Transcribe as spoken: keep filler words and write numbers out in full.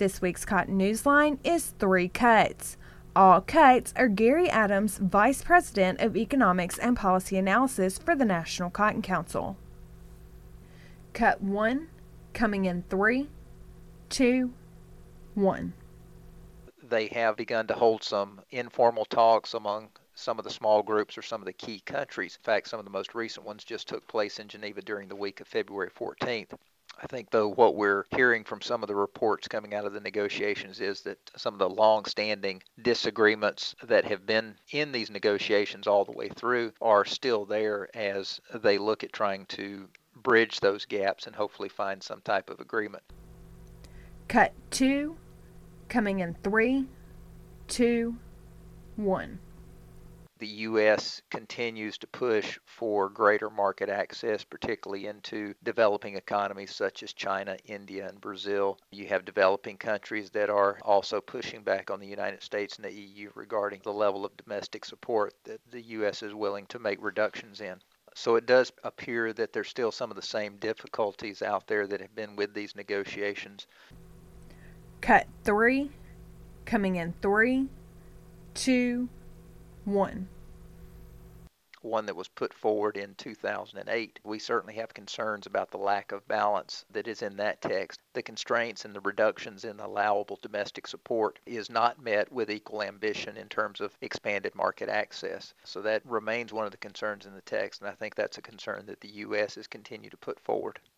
This week's Cotton Newsline is Three Cuts. All cuts are Gary Adams, Vice President of Economics and Policy Analysis for the National Cotton Council. Cut one, coming in three, two, one. They have begun to hold some informal talks among some of the small groups or some of the key countries. In fact, some of the most recent ones just took place in Geneva during the week of February fourteenth. I think, though, what we're hearing from some of the reports coming out of the negotiations is that some of the long-standing disagreements that have been in these negotiations all the way through are still there as they look at trying to bridge those gaps and hopefully find some type of agreement. Cut two, coming in three, two, one. The U S continues to push for greater market access, particularly into developing economies such as China, India, and Brazil. You have developing countries that are also pushing back on the United States and the E U regarding the level of domestic support that the U S is willing to make reductions in. So it does appear that there's still some of the same difficulties out there that have been with these negotiations. Cut three, coming in three, two, one. One that was put forward in two thousand eight. We certainly have concerns about the lack of balance that is in that text. The constraints and the reductions in allowable domestic support is not met with equal ambition in terms of expanded market access. So that remains one of the concerns in the text, and I think that's a concern that the U S has continued to put forward.